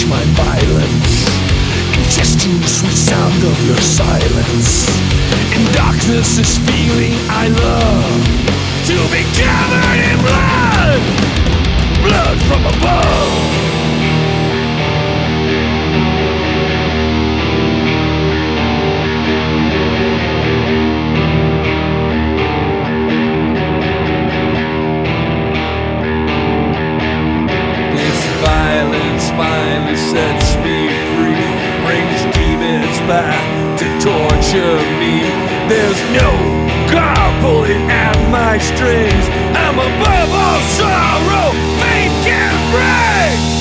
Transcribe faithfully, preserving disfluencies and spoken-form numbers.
match my violence, ingesting the sweet sound of your silence. In darkness, this feeling I love, to be covered in blood, blood from above. Violence finally sets me free, brings demons back to torture me. There's no God pulling at my strings. I'm above all sorrow, fate can't break.